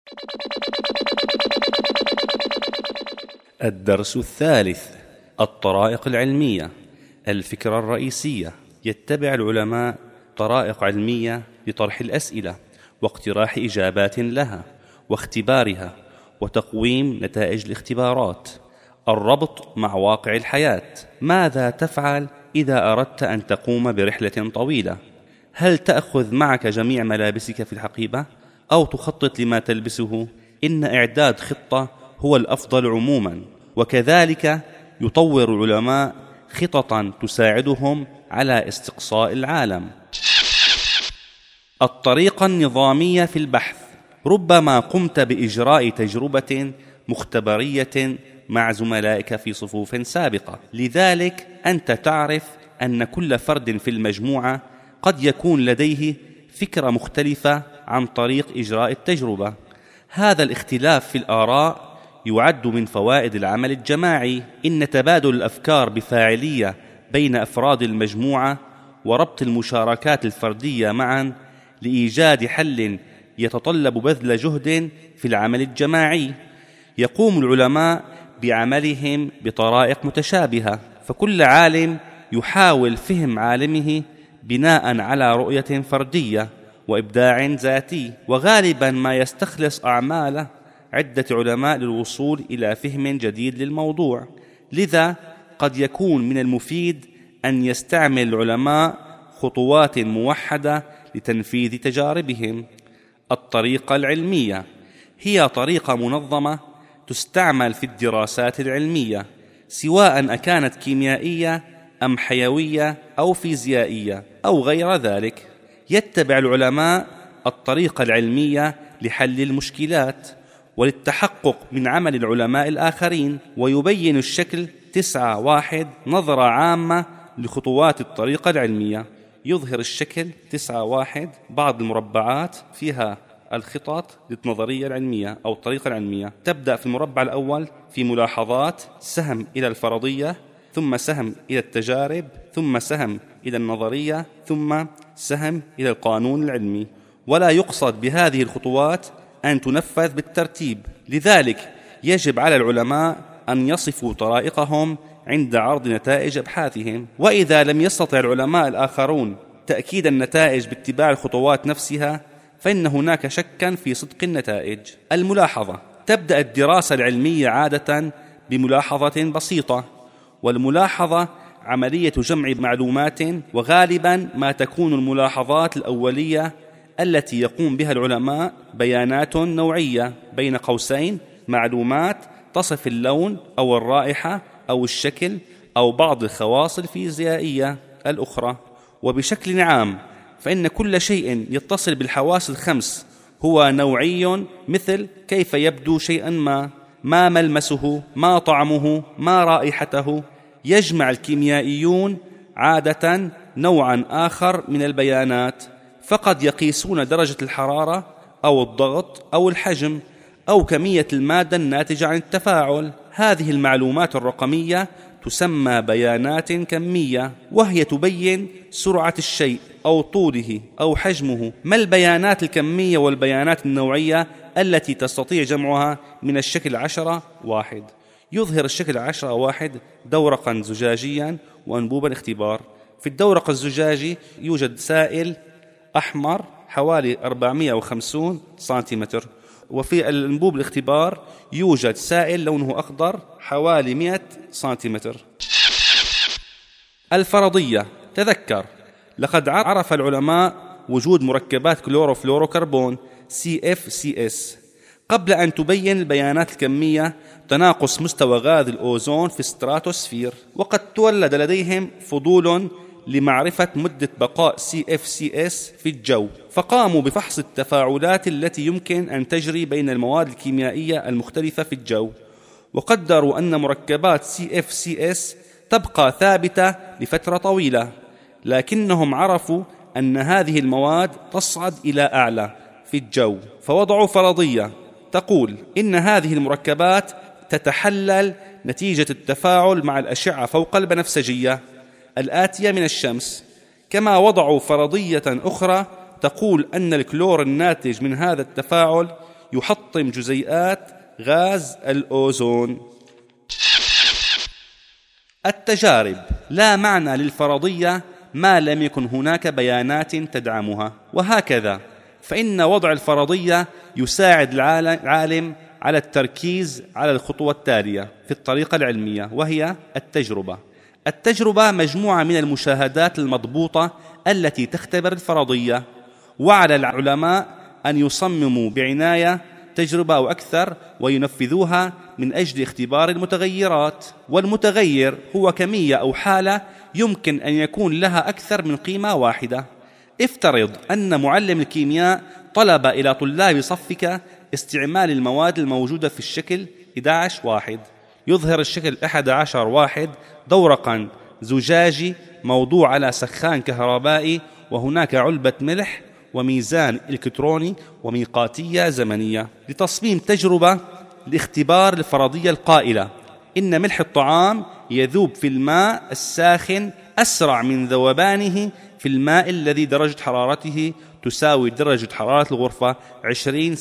الدرس الثالث: الطرائق العلمية. الفكرة الرئيسية: يتبع العلماء طرائق علمية لطرح الأسئلة واقتراح إجابات لها واختبارها وتقويم نتائج الاختبارات. الربط مع واقع الحياة: ماذا تفعل إذا أردت أن تقوم برحلة طويلة؟ هل تأخذ معك جميع ملابسك في الحقيبة أو تخطط لما تلبسه؟ إن إعداد خطة هو الأفضل عموما، وكذلك يطور العلماء خططا تساعدهم على استقصاء العالم. الطريقة النظامية في البحث: ربما قمت بإجراء تجربة مختبرية مع زملائك في صفوف سابقة، لذلك أنت تعرف أن كل فرد في المجموعة قد يكون لديه فكرة مختلفة عن طريق إجراء التجربة. هذا الاختلاف في الآراء يعد من فوائد العمل الجماعي. إن تبادل الأفكار بفاعلية بين أفراد المجموعة وربط المشاركات الفردية معا لإيجاد حل يتطلب بذل جهد في العمل الجماعي. يقوم العلماء بعملهم بطرائق متشابهة، فكل عالم يحاول فهم عالمه بناء على رؤية فردية وإبداع ذاتي، وغالبا ما يستخلص أعمال عدة علماء للوصول إلى فهم جديد للموضوع. لذا قد يكون من المفيد أن يستعمل العلماء خطوات موحدة لتنفيذ تجاربهم. الطريقة العلمية هي طريقة منظمة تستعمل في الدراسات العلمية، سواء أكانت كيميائية أم حيوية أو فيزيائية أو غير ذلك. يتبع العلماء الطريقة العلمية لحل المشكلات وللتحقق من عمل العلماء الآخرين. ويبين الشكل 9.1 نظرة عامة لخطوات الطريقة العلمية. يظهر الشكل 9.1 بعض المربعات فيها الخطط للنظرية العلمية أو الطريقة العلمية. تبدأ في المربع الأول في ملاحظات، سهم إلى الفرضية، ثم سهم إلى التجارب، ثم سهم إلى النظرية، ثم سهم إلى القانون العلمي. ولا يقصد بهذه الخطوات أن تنفذ بالترتيب، لذلك يجب على العلماء أن يصفوا طرائقهم عند عرض نتائج أبحاثهم. وإذا لم يستطع العلماء الآخرون تأكيد النتائج باتباع الخطوات نفسها فإن هناك شكا في صدق النتائج. الملاحظة: تبدأ الدراسة العلمية عادة بملاحظة بسيطة، والملاحظة عملية جمع معلومات، وغالبا ما تكون الملاحظات الأولية التي يقوم بها العلماء بيانات نوعية، بين قوسين معلومات تصف اللون أو الرائحة أو الشكل أو بعض الخواص الفيزيائية الأخرى. وبشكل عام فإن كل شيء يتصل بالحواس الخمس هو نوعي، مثل كيف يبدو شيئا ما ملمسه، ما طعمه، ما رائحته. يجمع الكيميائيون عادة نوعا آخر من البيانات، فقد يقيسون درجة الحرارة أو الضغط أو الحجم أو كمية المادة الناتجة عن التفاعل. هذه المعلومات الرقمية تسمى بيانات كمية، وهي تبين سرعة الشيء أو طوله أو حجمه. ما البيانات الكمية والبيانات النوعية التي تستطيع جمعها من الشكل 10.1؟ يظهر الشكل 10.1 دورقا زجاجيا وأنبوبا اختبار. في الدورق الزجاجي يوجد سائل أحمر حوالي 450 سنتيمتر، وفي الأنبوب الاختبار يوجد سائل لونه أخضر حوالي 100 سنتيمتر. الفرضية: تذكر لقد عرف العلماء وجود مركبات كلوروفلوروكربون CFCS قبل أن تبين البيانات الكمية تناقص مستوى غاز الأوزون في الستراتوسفير، وقد تولد لديهم فضول لمعرفة مدة بقاء CFCS في الجو، فقاموا بفحص التفاعلات التي يمكن أن تجري بين المواد الكيميائية المختلفة في الجو، وقدروا أن مركبات CFCS تبقى ثابتة لفترة طويلة، لكنهم عرفوا أن هذه المواد تصعد إلى أعلى في الجو، فوضعوا فرضية تقول إن هذه المركبات تتحلل نتيجة التفاعل مع الأشعة فوق البنفسجية الآتية من الشمس. كما وضعوا فرضية أخرى تقول أن الكلور الناتج من هذا التفاعل يحطم جزيئات غاز الأوزون. التجارب: لا معنى للفرضية ما لم يكن هناك بيانات تدعمها، وهكذا فإن وضع الفرضية يساعد العالم على التركيز على الخطوة التالية في الطريقة العلمية، وهي التجربة. التجربة مجموعة من المشاهدات المضبوطة التي تختبر الفرضية، وعلى العلماء أن يصمموا بعناية تجربة أو أكثر وينفذوها من أجل اختبار المتغيرات. والمتغير هو كمية أو حالة يمكن أن يكون لها أكثر من قيمة واحدة. افترض أن معلم الكيمياء طلب إلى طلاب صفك استعمال المواد الموجودة في الشكل 11-1. يظهر الشكل 11-1 دورقا زجاجي موضوع على سخان كهربائي، وهناك علبة ملح وميزان إلكتروني وميقاتية زمنية لتصميم تجربة لاختبار الفرضية القائلة إن ملح الطعام يذوب في الماء الساخن أسرع من ذوبانه في الماء الذي درجة حرارته تساوي درجة حرارة الغرفة 20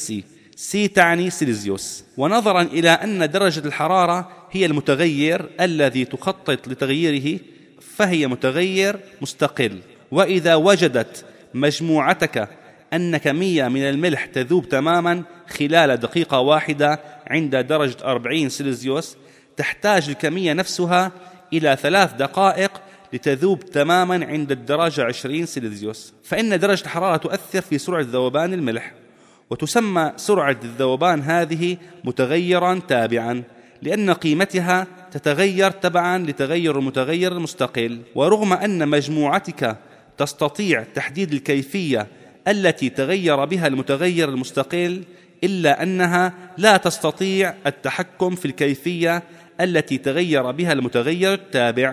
سي تعني سيليزيوس. ونظرا إلى أن درجة الحرارة هي المتغير الذي تخطط لتغييره فهي متغير مستقل، وإذا وجدت مجموعتك أن كمية من الملح تذوب تماما خلال دقيقة واحدة عند درجة 40 سيليزيوس، تحتاج الكمية نفسها إلى 3 دقائق لتذوب تماما عند الدرجة 20 سيليزيوس. فإن درجة الحرارة تؤثر في سرعة ذوبان الملح، وتسمى سرعة الذوبان هذه متغيرا تابعا، لأن قيمتها تتغير تبعا لتغير المتغير المستقل. ورغم أن مجموعتك تستطيع تحديد الكيفية التي تغير بها المتغير المستقل، إلا أنها لا تستطيع التحكم في الكيفية التي تغير بها المتغير التابع.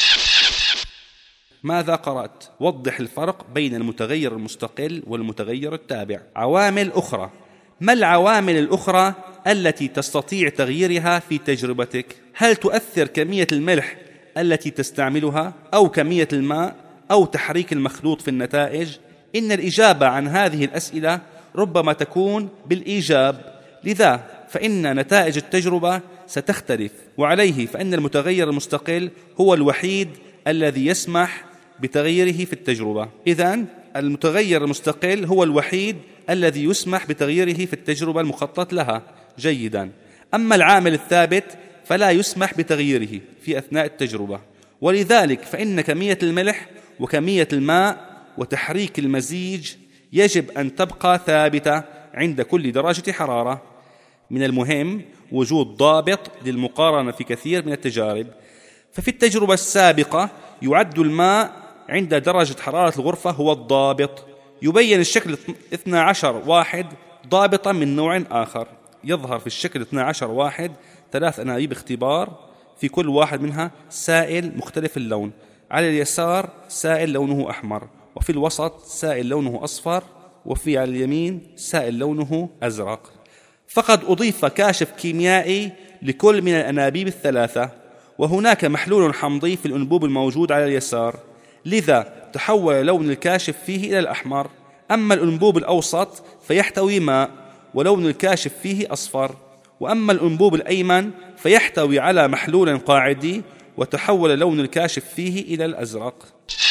ماذا قرأت؟ وضح الفرق بين المتغير المستقل والمتغير التابع. عوامل أخرى: ما العوامل الأخرى التي تستطيع تغييرها في تجربتك؟ هل تؤثر كمية الملح التي تستعملها، أو كمية الماء، أو تحريك المخلوط في النتائج؟ إن الإجابة عن هذه الأسئلة ربما تكون بالإيجاب، لذا فإن نتائج التجربة ستختلف، وعليه فإن المتغير المستقل هو الوحيد الذي يسمح بتغييره في التجربة. إذن المتغير المستقل هو الوحيد الذي يسمح بتغييره في التجربة المخطط لها. جيدا. أما العامل الثابت فلا يسمح بتغييره في أثناء التجربة، ولذلك فإن كمية الملح وكمية الماء وتحريك المزيج يجب أن تبقى ثابتة عند كل درجة حرارة. من المهم وجود ضابط للمقارنة في كثير من التجارب. ففي التجربة السابقة يعد الماء عند درجة حرارة الغرفة هو الضابط. يبين الشكل 12-1 ضابطا من نوع آخر. يظهر في الشكل 12-1 3 أنابيب اختبار، في كل واحد منها سائل مختلف اللون. على اليسار سائل لونه أحمر، وفي الوسط سائل لونه أصفر، وفي على اليمين سائل لونه أزرق. فقد أضيف كاشف كيميائي لكل من الأنابيب الثلاثة، وهناك محلول حمضي في الأنبوب الموجود على اليسار، لذا تحول لون الكاشف فيه إلى الأحمر. أما الأنبوب الأوسط فيحتوي ماء ولون الكاشف فيه أصفر، وأما الأنبوب الأيمن فيحتوي على محلول قاعدي وتحول لون الكاشف فيه إلى الأزرق.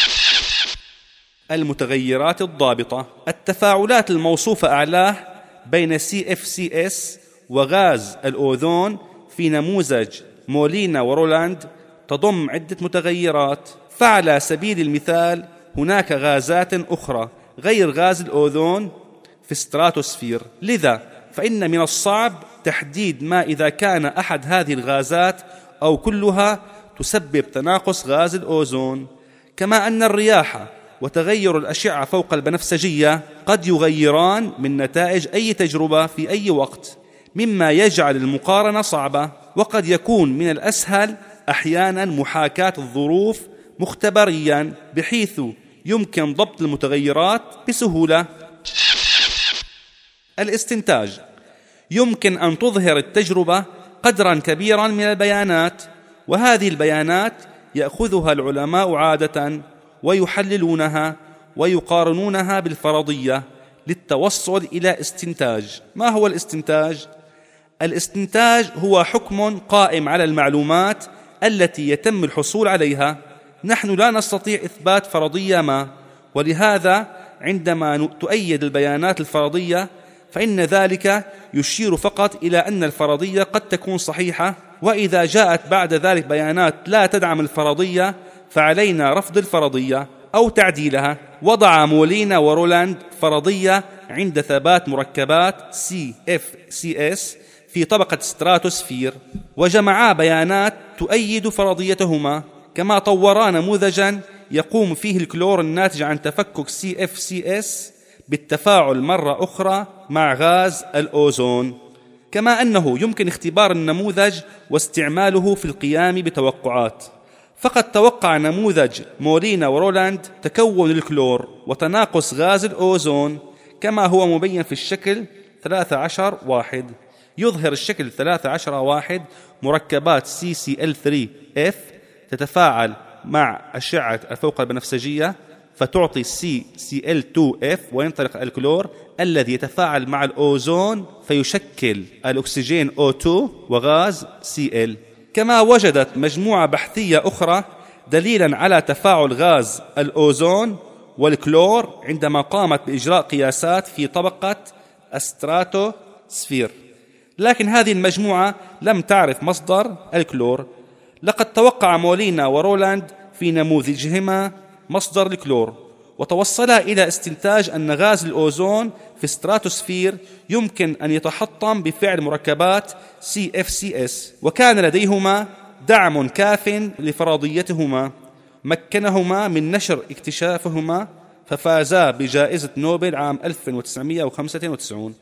المتغيرات الضابطة: التفاعلات الموصوفة أعلاه بين CFCS وغاز الأوزون في نموذج مولينا ورولاند تضم عدة متغيرات. فعلى سبيل المثال هناك غازات أخرى غير غاز الأوزون في الستراتوسفير، لذا فإن من الصعب تحديد ما إذا كان أحد هذه الغازات أو كلها تسبب تناقص غاز الأوزون. كما أن الرياح وتغير الأشعة فوق البنفسجية قد يغيران من نتائج أي تجربة في أي وقت، مما يجعل المقارنة صعبة. وقد يكون من الأسهل أحيانا محاكاة الظروف مختبريا بحيث يمكن ضبط المتغيرات بسهولة. الاستنتاج: يمكن أن تظهر التجربة قدرا كبيرا من البيانات، وهذه البيانات يأخذها العلماء عادة ويحللونها ويقارنونها بالفرضية للتوصل إلى استنتاج. ما هو الاستنتاج؟ الاستنتاج هو حكم قائم على المعلومات التي يتم الحصول عليها. نحن لا نستطيع إثبات فرضية ما، ولهذا عندما تؤيد البيانات الفرضية فإن ذلك يشير فقط إلى أن الفرضية قد تكون صحيحة، وإذا جاءت بعد ذلك بيانات لا تدعم الفرضية فعلينا رفض الفرضية أو تعديلها. وضع مولينا ورولاند فرضية عند ثبات مركبات CFCS في طبقة ستراتوسفير، وجمعا بيانات تؤيد فرضيتهما، كما طورا نموذجا يقوم فيه الكلور الناتج عن تفكك CFCS بالتفاعل مرة أخرى مع غاز الأوزون. كما أنه يمكن اختبار النموذج واستعماله في القيام بتوقعات. فقد توقع نموذج مولينا ورولاند تكون الكلور وتناقص غاز الأوزون كما هو مبين في الشكل 13.1. يظهر الشكل 13.1 مركبات CCl3F تتفاعل مع أشعة الفوق البنفسجية فتعطي CCl2F، وينطلق الكلور الذي يتفاعل مع الأوزون فيشكل الأكسجين O2 وغاز Cl. كما وجدت مجموعة بحثية أخرى دليلا على تفاعل غاز الأوزون والكلور عندما قامت بإجراء قياسات في طبقة الستراتوسفير، لكن هذه المجموعة لم تعرف مصدر الكلور. لقد توقع مولينا ورولاند في نموذجهما مصدر الكلور، وتوصلا إلى استنتاج أن غاز الأوزون في الستراتوسفير يمكن أن يتحطم بفعل مركبات CFCS، وكان لديهما دعم كاف لفرضيتهما مكنهما من نشر اكتشافهما، ففازا بجائزة نوبل عام 1995.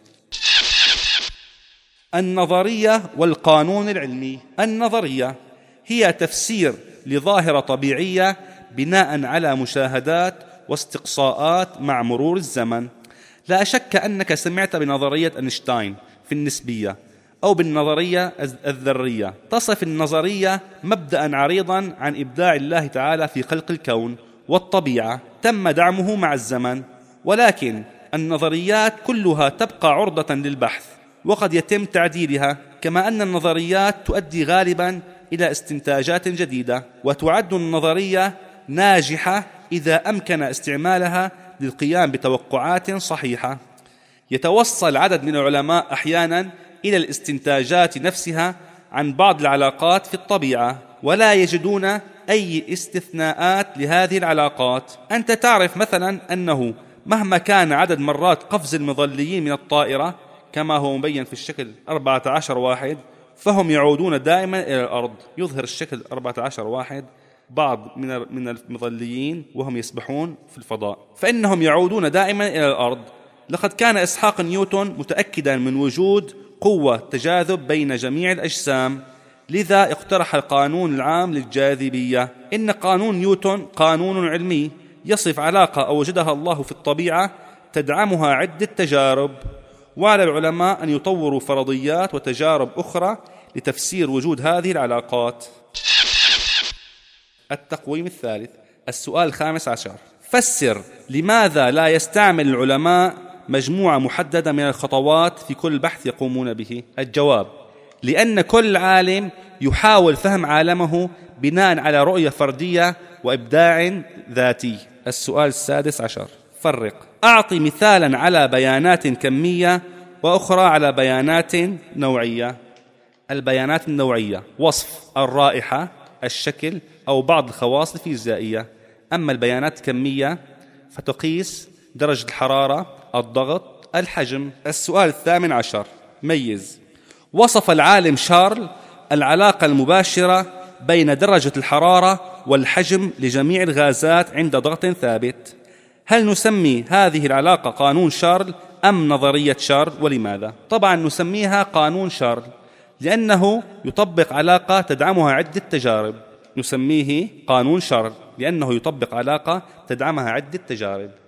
النظرية والقانون العلمي. النظرية هي تفسير لظاهرة طبيعية بناء على مشاهدات واستقصاءات مع مرور الزمن. لا شك أنك سمعت بنظرية أينشتاين في النسبية أو بالنظرية الذرية. تصف النظرية مبدأ عريضا عن إبداع الله تعالى في خلق الكون والطبيعة تم دعمه مع الزمن، ولكن النظريات كلها تبقى عرضة للبحث وقد يتم تعديلها. كما أن النظريات تؤدي غالبا إلى استنتاجات جديدة، وتعد النظرية ناجحة إذا أمكن استعمالها للقيام بتوقعات صحيحة. يتوصل عدد من العلماء أحيانا إلى الاستنتاجات نفسها عن بعض العلاقات في الطبيعة ولا يجدون أي استثناءات لهذه العلاقات. أنت تعرف مثلا أنه مهما كان عدد مرات قفز المظليين من الطائرة كما هو مبين في الشكل 14.1 فهم يعودون دائما إلى الأرض. يظهر الشكل 14.1 بعض من المظليين وهم يسبحون في الفضاء، فإنهم يعودون دائما إلى الأرض. لقد كان إسحاق نيوتن متأكدا من وجود قوة تجاذب بين جميع الأجسام، لذا اقترح القانون العام للجاذبية. إن قانون نيوتن قانون علمي يصف علاقة أوجدها الله في الطبيعة تدعمها عدة تجارب، وعلى العلماء أن يطوروا فرضيات وتجارب أخرى لتفسير وجود هذه العلاقات. التقويم الثالث. السؤال 15. فسر لماذا لا يستعمل العلماء مجموعة محددة من الخطوات في كل بحث يقومون به؟ الجواب: لأن كل عالم يحاول فهم عالمه بناء على رؤية فردية وإبداع ذاتي. السؤال 16. فرق. أعطي مثالا على بيانات كمية وأخرى على بيانات نوعية. البيانات النوعية: وصف، الرائحة، الشكل أو بعض الخواص الفيزيائية. أما البيانات الكمية فتقيس درجة الحرارة، الضغط، الحجم. السؤال 18. ميز. وصف العالم شارل العلاقة المباشرة بين درجة الحرارة والحجم لجميع الغازات عند ضغط ثابت. هل نسمي هذه العلاقة قانون شارل أم نظرية شارل، ولماذا؟ طبعا نسميها قانون شارل لأنه يطبق علاقة تدعمها عدة تجارب. نسميه قانون شارل لأنه يطبق علاقة تدعمها عدة تجارب.